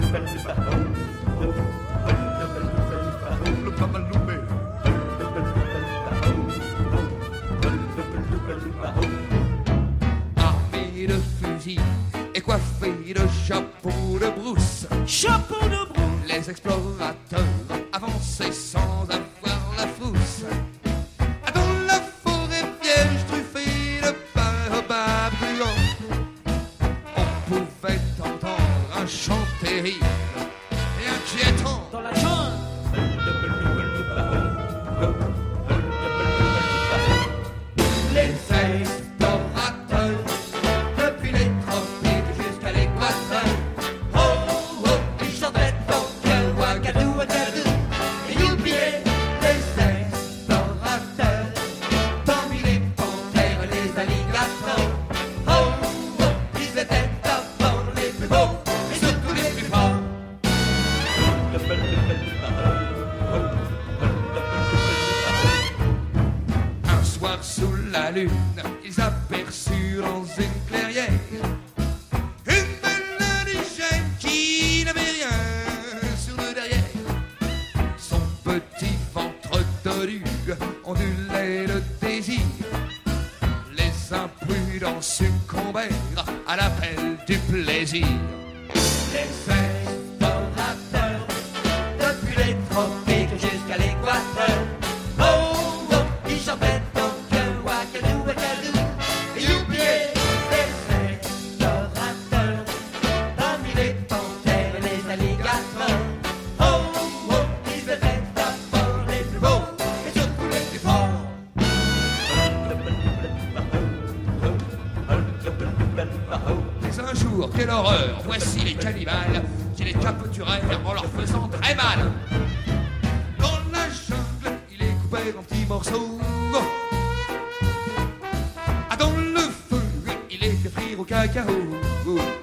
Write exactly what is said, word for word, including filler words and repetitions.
Armé de fusils et coiffé de chapeaux de brousse, Chapeau de brousse. les explorateurs avançaient sans avoir la frousse. Dans la forêt vierge truffée de baobabs brûlants, on pouvait entendre un chant terrible et inquiétant. Dans la jungle. Les explorateurs, depuis les tropiques jusqu'à l'équateur, oh oh, ils chantaient donc Ouagadou, Ouagadou. Et oubliez les explorateurs, parmi les panthères, les alligators, oh oh, ils étaient d'abord les plus beaux et surtout les plus forts. Un soir sous la lune, ils aperçurent dans une clairière une belle indigène qui n'avait rien sur le derrière. Son petit ventre tordu ondulait le désir. Les imprudents succombèrent à l'appel du plaisir. Les explorateurs, depuis les tropiques jusqu'à l'équateur, oh oh, ils chantaient donc Ouagadou, Ouagadou. Et oubliez les explorateurs, parmi les panthères et les alligators, oh oh, ils étaient d'abord les plus beaux et surtout les plus forts. Mais un jour, quelle horreur, voici les cannibales qui les capturèrent en leur faisant très mal. Dans la jungle, ils les coupèrent en petits morceaux. Ah, dans le feu, ils les firent frire au cacao.